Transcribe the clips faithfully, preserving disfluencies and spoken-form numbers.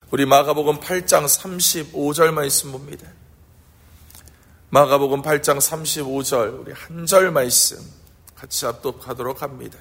우리 마가복음 팔 장 삼십오 절 말씀 봅니다. 마가복음 팔 장 삼십오 절, 우리 한 절 말씀 같이 합독하도록 합니다.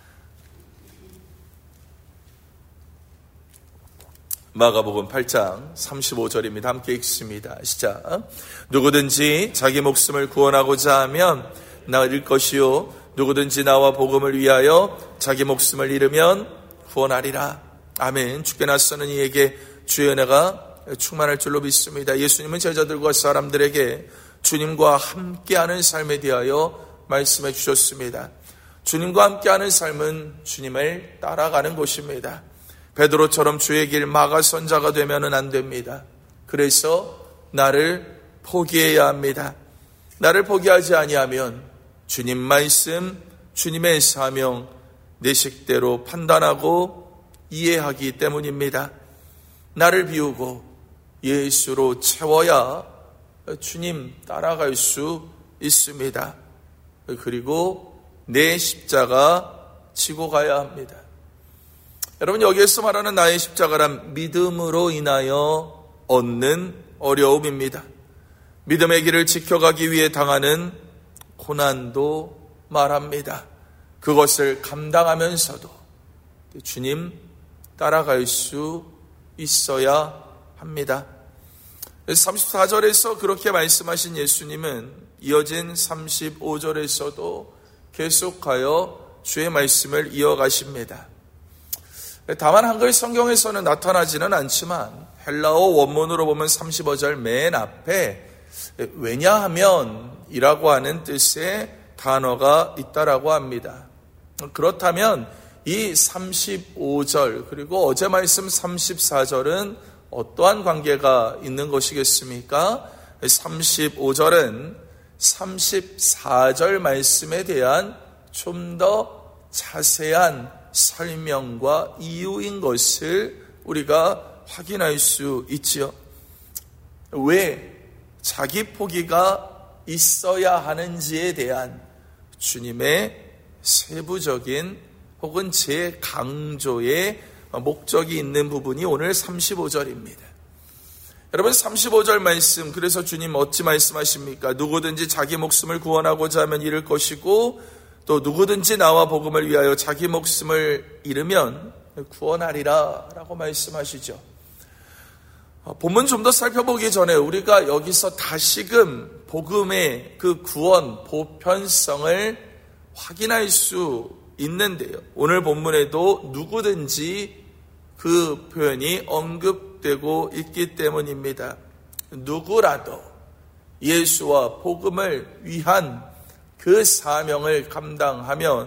마가복음 팔 장 삼십오 절입니다. 함께 읽습니다. 시작. 누구든지 자기 목숨을 구원하고자 하면 나 잃을 것이요 누구든지 나와 복음을 위하여 자기 목숨을 잃으면 구원하리라. 아멘. 주께 낯서는 이에게 주의 은혜가 충만할 줄로 믿습니다. 예수님은 제자들과 사람들에게 주님과 함께하는 삶에 대하여 말씀해 주셨습니다. 주님과 함께하는 삶은 주님을 따라가는 것입니다. 베드로처럼 주의 길 막아 선자가 되면은 안 됩니다. 그래서 나를 포기해야 합니다. 나를 포기하지 아니하면 주님 말씀, 주님의 사명, 내 식대로 판단하고 이해하기 때문입니다. 나를 비우고 예수로 채워야 주님 따라갈 수 있습니다. 그리고 내 십자가 지고 가야 합니다. 여러분, 여기에서 말하는 나의 십자가란 믿음으로 인하여 얻는 어려움입니다. 믿음의 길을 지켜가기 위해 당하는 고난도 말합니다. 그것을 감당하면서도 주님 따라갈 수 있어야 합니다. 삼십사 절에서 그렇게 말씀하신 예수님은 이어진 삼십오 절에서도 계속하여 주의 말씀을 이어가십니다. 다만 한글 성경에서는 나타나지는 않지만 헬라어 원문으로 보면 삼십오 절 맨 앞에 왜냐하면 이라고 하는 뜻의 단어가 있다라고 합니다. 그렇다면 이 삼십오 절 그리고 어제 말씀 삼십사 절은 어떠한 관계가 있는 것이겠습니까? 삼십오 절은 삼십사 절 말씀에 대한 좀 더 자세한 설명과 이유인 것을 우리가 확인할 수 있지요. 왜 자기 포기가 있어야 하는지에 대한 주님의 세부적인 혹은 재강조의 목적이 있는 부분이 오늘 삼십오 절입니다. 여러분, 삼십오 절 말씀, 그래서 주님 어찌 말씀하십니까? 누구든지 자기 목숨을 구원하고자 하면 잃을 것이고 또 누구든지 나와 복음을 위하여 자기 목숨을 잃으면 구원하리라 라고 말씀하시죠. 본문 좀 더 살펴보기 전에 우리가 여기서 다시금 복음의 그 구원, 보편성을 확인할 수 있는데요. 오늘 본문에도 누구든지 그 표현이 언급되고 있기 때문입니다. 누구라도 예수와 복음을 위한 그 사명을 감당하면,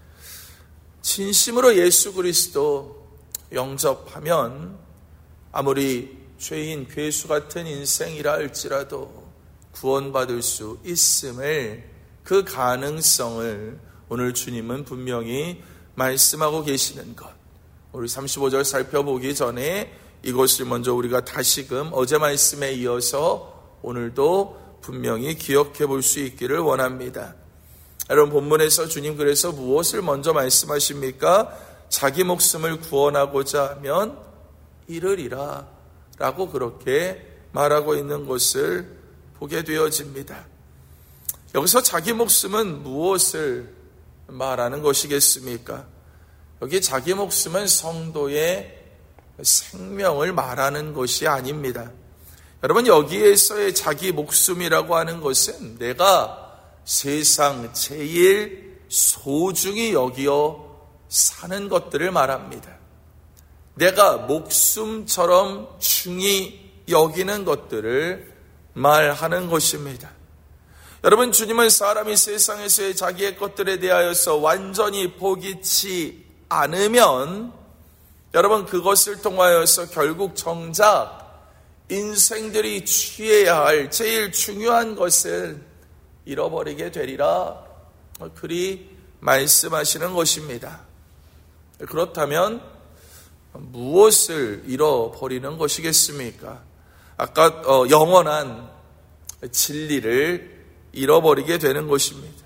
진심으로 예수 그리스도 영접하면 아무리 죄인 괴수 같은 인생이라 할지라도 구원받을 수 있음을, 그 가능성을 오늘 주님은 분명히 말씀하고 계시는 것. 우리 삼십오 절 살펴보기 전에 이것을 먼저 우리가 다시금 어제 말씀에 이어서 오늘도 분명히 기억해 볼 수 있기를 원합니다. 여러분, 본문에서 주님 그래서 무엇을 먼저 말씀하십니까? 자기 목숨을 구원하고자 하면 잃으리라 라고 그렇게 말하고 있는 것을 보게 되어집니다. 여기서 자기 목숨은 무엇을 말하는 것이겠습니까? 여기 자기 목숨은 성도의 생명을 말하는 것이 아닙니다. 여러분, 여기에서의 자기 목숨이라고 하는 것은 내가 세상 제일 소중히 여기어 사는 것들을 말합니다. 내가 목숨처럼 중히 여기는 것들을 말하는 것입니다. 여러분, 주님은 사람이 세상에서의 자기의 것들에 대하여서 완전히 포기치 않으면 여러분, 그것을 통하여서 결국 정작 인생들이 취해야 할 제일 중요한 것을 잃어버리게 되리라 그리 말씀하시는 것입니다. 그렇다면 무엇을 잃어버리는 것이겠습니까? 아까 어, 영원한 진리를 잃어버리게 되는 것입니다.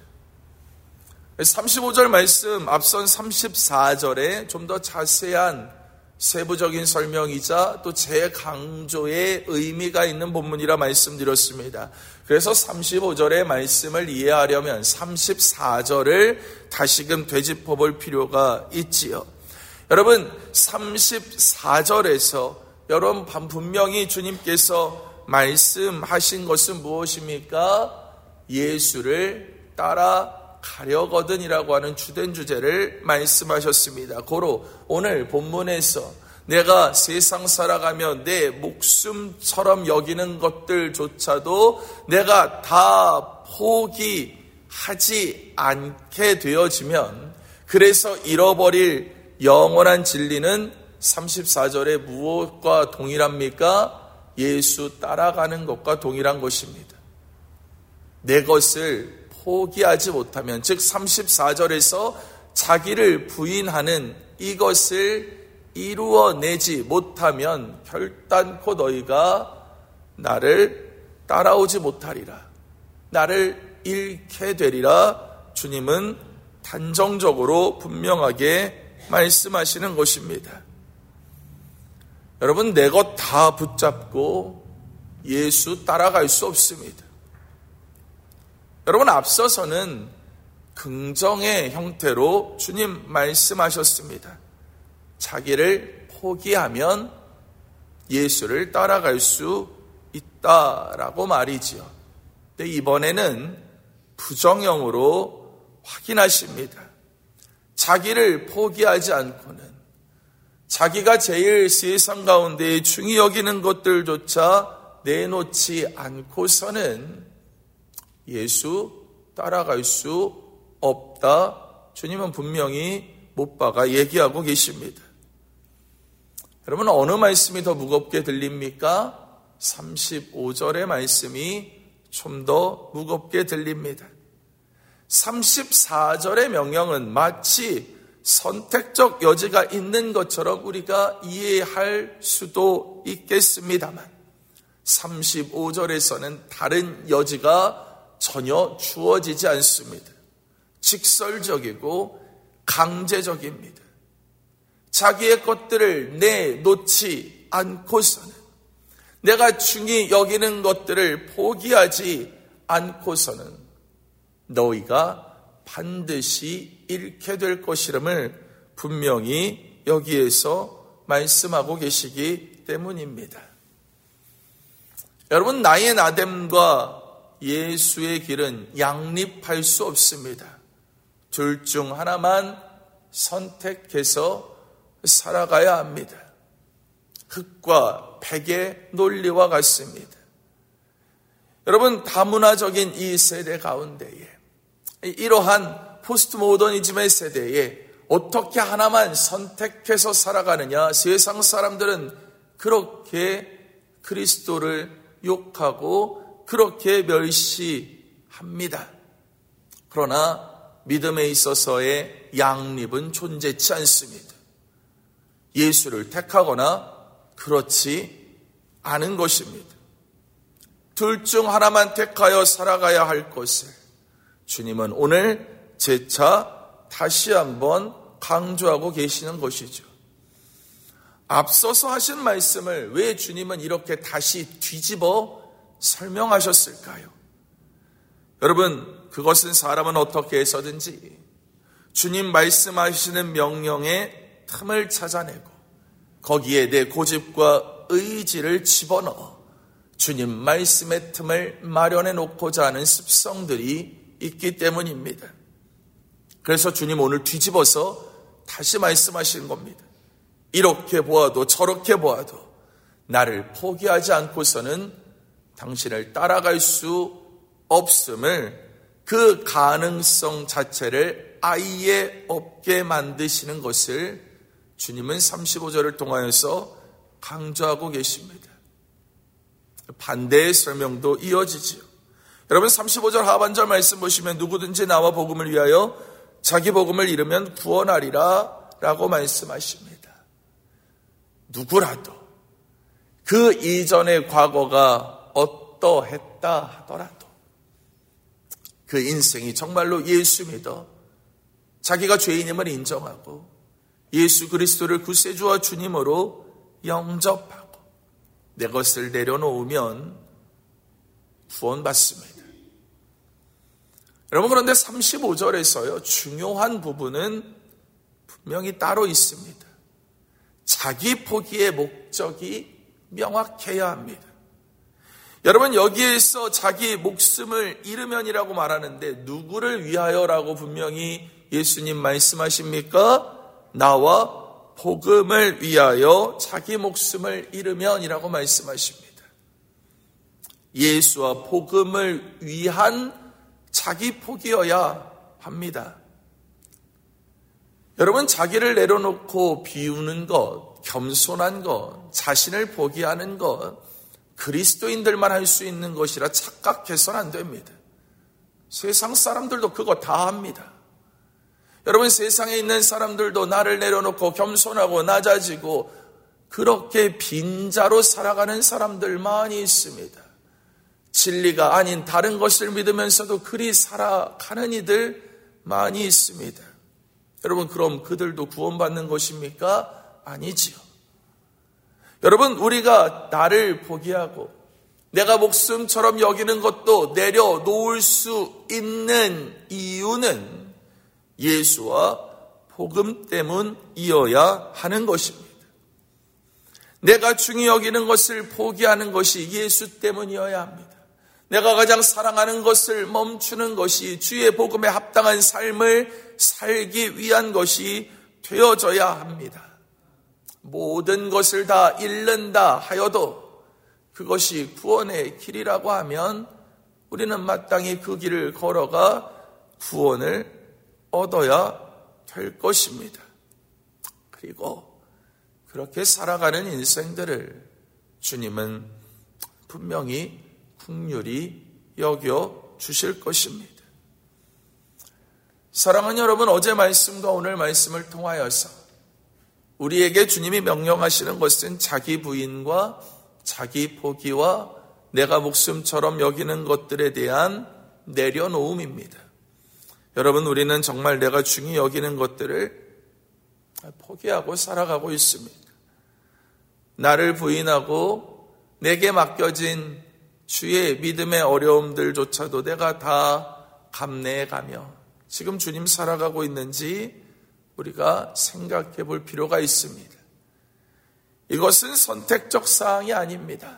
삼십오 절 말씀, 앞선 삼십사 절에 좀 더 자세한 세부적인 설명이자 또 재강조의 의미가 있는 본문이라 말씀드렸습니다. 그래서 삼십오 절의 말씀을 이해하려면 삼십사 절을 다시금 되짚어 볼 필요가 있지요. 여러분, 삼십사 절에서 여러분 분명히 주님께서 말씀하신 것은 무엇입니까? 예수를 따라가려거든이라고 하는 주된 주제를 말씀하셨습니다. 고로 오늘 본문에서 내가 세상 살아가며 내 목숨처럼 여기는 것들조차도 내가 다 포기하지 않게 되어지면, 그래서 잃어버릴 영원한 진리는 삼십사 절에 무엇과 동일합니까? 예수 따라가는 것과 동일한 것입니다. 내 것을 포기하지 못하면, 즉 삼십사 절에서 자기를 부인하는 이것을 이루어내지 못하면 결단코 너희가 나를 따라오지 못하리라, 나를 잃게 되리라, 주님은 단정적으로 분명하게 말씀하시는 것입니다. 여러분, 내 것 다 붙잡고 예수 따라갈 수 없습니다. 여러분, 앞서서는 긍정의 형태로 주님 말씀하셨습니다. 자기를 포기하면 예수를 따라갈 수 있다라고 말이지요. 근데 이번에는 부정형으로 확인하십니다. 자기를 포기하지 않고는, 자기가 제일 세상 가운데 중히 여기는 것들조차 내놓지 않고서는 예수 따라갈 수 없다. 주님은 분명히 못 박아 얘기하고 계십니다. 여러분, 어느 말씀이 더 무겁게 들립니까? 삼십오 절의 말씀이 좀 더 무겁게 들립니다. 삼십사 절의 명령은 마치 선택적 여지가 있는 것처럼 우리가 이해할 수도 있겠습니다만, 삼십오 절에서는 다른 여지가 전혀 주어지지 않습니다. 직설적이고 강제적입니다. 자기의 것들을 내놓지 않고서는, 내가 중히 여기는 것들을 포기하지 않고서는 너희가 반드시 잃게 될 것이름을 분명히 여기에서 말씀하고 계시기 때문입니다. 여러분, 나의 나됨과 예수의 길은 양립할 수 없습니다. 둘 중 하나만 선택해서 살아가야 합니다. 흙과 백의 논리와 같습니다. 여러분, 다문화적인 이 세대 가운데에, 이러한 포스트 모더니즘의 세대에 어떻게 하나만 선택해서 살아가느냐? 세상 사람들은 그렇게 그리스도를 욕하고 그렇게 멸시합니다. 그러나 믿음에 있어서의 양립은 존재치 않습니다. 예수를 택하거나 그렇지 않은 것입니다. 둘 중 하나만 택하여 살아가야 할 것을 주님은 오늘 재차 다시 한번 강조하고 계시는 것이죠. 앞서서 하신 말씀을 왜 주님은 이렇게 다시 뒤집어 설명하셨을까요? 여러분, 그것은 사람은 어떻게 해서든지 주님 말씀하시는 명령에 틈을 찾아내고 거기에 내 고집과 의지를 집어넣어 주님 말씀의 틈을 마련해 놓고자 하는 습성들이 있기 때문입니다. 그래서 주님 오늘 뒤집어서 다시 말씀하시는 겁니다. 이렇게 보아도 저렇게 보아도 나를 포기하지 않고서는 당신을 따라갈 수 없음을, 그 가능성 자체를 아예 없게 만드시는 것을 주님은 삼십오 절을 통하여서 강조하고 계십니다. 반대의 설명도 이어지지요. 여러분, 삼십오 절 하반절 말씀 보시면 누구든지 나와 복음을 위하여 자기 복음을 잃으면 구원하리라 라고 말씀하십니다. 누구라도 그 이전의 과거가 어떠했다 하더라도 그 인생이 정말로 예수 믿어 자기가 죄인임을 인정하고 예수 그리스도를 구세주와 주님으로 영접하고 내 것을 내려놓으면 구원받습니다. 여러분, 그런데 삼십오 절에서요, 중요한 부분은 분명히 따로 있습니다. 자기 포기의 목적이 명확해야 합니다. 여러분, 여기에서 자기 목숨을 잃으면이라고 말하는데 누구를 위하여라고 분명히 예수님 말씀하십니까? 나와 복음을 위하여 자기 목숨을 잃으면이라고 말씀하십니다. 예수와 복음을 위한 자기 포기여야 합니다. 여러분, 자기를 내려놓고 비우는 것, 겸손한 것, 자신을 포기하는 것, 그리스도인들만 할 수 있는 것이라 착각해서는 안 됩니다. 세상 사람들도 그거 다 합니다. 여러분, 세상에 있는 사람들도 나를 내려놓고 겸손하고 낮아지고 그렇게 빈자로 살아가는 사람들 많이 있습니다. 진리가 아닌 다른 것을 믿으면서도 그리 살아가는 이들 많이 있습니다. 여러분, 그럼 그들도 구원받는 것입니까? 아니지요. 여러분, 우리가 나를 포기하고 내가 목숨처럼 여기는 것도 내려놓을 수 있는 이유는 예수와 복음 때문이어야 하는 것입니다. 내가 중히 여기는 것을 포기하는 것이 예수 때문이어야 합니다. 내가 가장 사랑하는 것을 멈추는 것이 주의 복음에 합당한 삶을 살기 위한 것이 되어져야 합니다. 모든 것을 다 잃는다 하여도 그것이 구원의 길이라고 하면 우리는 마땅히 그 길을 걸어가 구원을 얻어야 될 것입니다. 그리고 그렇게 살아가는 인생들을 주님은 분명히 긍휼히 여겨 주실 것입니다. 사랑하는 여러분, 어제 말씀과 오늘 말씀을 통하여서 우리에게 주님이 명령하시는 것은 자기 부인과 자기 포기와 내가 목숨처럼 여기는 것들에 대한 내려놓음입니다. 여러분, 우리는 정말 내가 중히 여기는 것들을 포기하고 살아가고 있습니다. 나를 부인하고 내게 맡겨진 주의 믿음의 어려움들조차도 내가 다 감내해가며 지금 주님 살아가고 있는지 우리가 생각해 볼 필요가 있습니다. 이것은 선택적 사항이 아닙니다.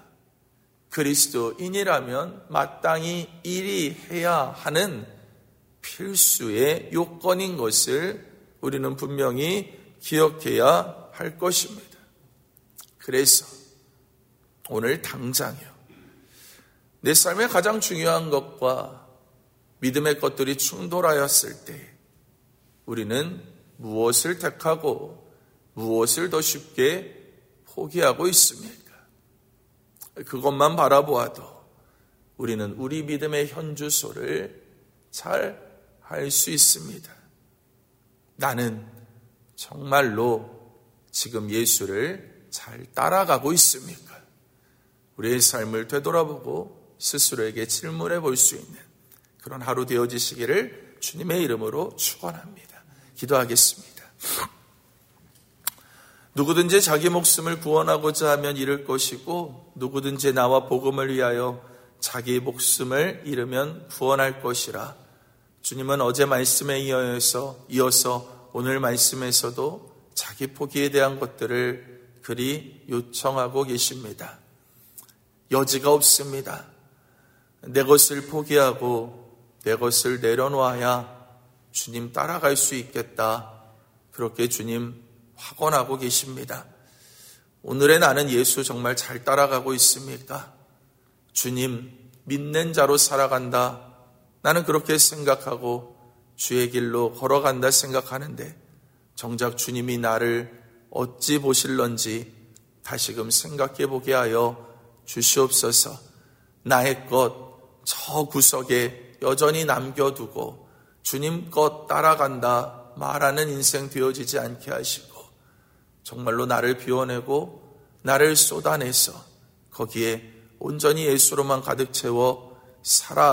그리스도인이라면 마땅히 이리 해야 하는 필수의 요건인 것을 우리는 분명히 기억해야 할 것입니다. 그래서 오늘 당장이요, 내 삶의 가장 중요한 것과 믿음의 것들이 충돌하였을 때 우리는 무엇을 택하고 무엇을 더 쉽게 포기하고 있습니까? 그것만 바라보아도 우리는 우리 믿음의 현주소를 잘 할 수 있습니다. 나는 정말로 지금 예수를 잘 따라가고 있습니까? 우리의 삶을 되돌아보고 스스로에게 질문해 볼 수 있는 그런 하루 되어지시기를 주님의 이름으로 축원합니다. 기도하겠습니다. 누구든지 자기 목숨을 구원하고자 하면 잃을 것이고 누구든지 나와 복음을 위하여 자기 목숨을 잃으면 구원할 것이라. 주님은 어제 말씀에 이어서, 이어서 오늘 말씀에서도 자기 포기에 대한 것들을 그리 요청하고 계십니다. 여지가 없습니다. 내 것을 포기하고 내 것을 내려놓아야 주님 따라갈 수 있겠다. 그렇게 주님 확언하고 계십니다. 오늘의 나는 예수 정말 잘 따라가고 있습니까? 주님 믿는 자로 살아간다. 나는 그렇게 생각하고 주의 길로 걸어간다 생각하는데 정작 주님이 나를 어찌 보실런지 다시금 생각해 보게 하여 주시옵소서. 나의 것 저 구석에 여전히 남겨두고 주님 것 따라간다 말하는 인생 되어지지 않게 하시고 정말로 나를 비워내고 나를 쏟아내서 거기에 온전히 예수로만 가득 채워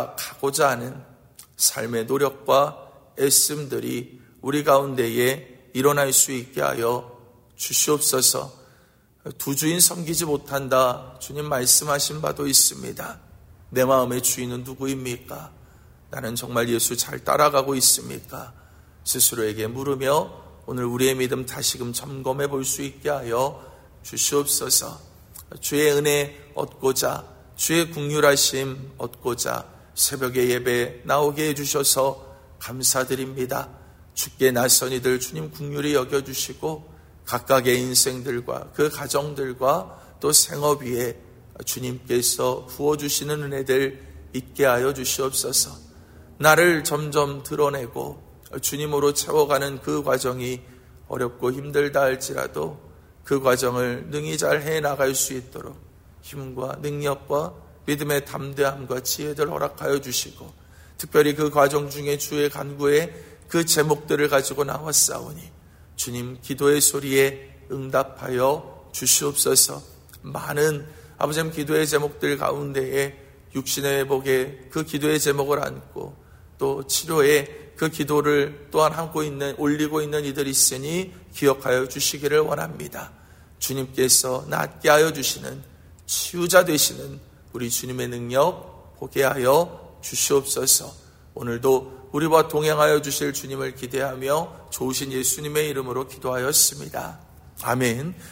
살아가고자 하는 삶의 노력과 애씀들이 우리 가운데에 일어날 수 있게 하여 주시옵소서. 두 주인 섬기지 못한다. 주님 말씀하신 바도 있습니다. 내 마음의 주인은 누구입니까? 나는 정말 예수 잘 따라가고 있습니까? 스스로에게 물으며 오늘 우리의 믿음 다시금 점검해 볼 수 있게 하여 주시옵소서. 주의 은혜 얻고자, 주의 긍휼하심 얻고자 새벽에 예배 나오게 해주셔서 감사드립니다. 주께 낯선 이들 주님 긍휼히 여겨주시고 각각의 인생들과 그 가정들과 또 생업 위에 주님께서 부어주시는 은혜들 있게 하여 주시옵소서. 나를 점점 드러내고 주님으로 채워가는 그 과정이 어렵고 힘들다 할지라도 그 과정을 능히 잘 해나갈 수 있도록 힘과 능력과 믿음의 담대함과 지혜를 허락하여 주시고 특별히 그 과정 중에 주의 간구에 그 제목들을 가지고 나왔사오니 주님 기도의 소리에 응답하여 주시옵소서. 많은 아버지님 기도의 제목들 가운데에 육신의 회복에 그 기도의 제목을 안고 또 치료에 그 기도를 또한 안고 있는 올리고 있는 이들이 있으니 기억하여 주시기를 원합니다. 주님께서 낫게 하여 주시는 치유자 되시는 우리 주님의 능력 보게 하여 주시옵소서. 오늘도 우리와 동행하여 주실 주님을 기대하며 좋으신 예수님의 이름으로 기도하였습니다. 아멘.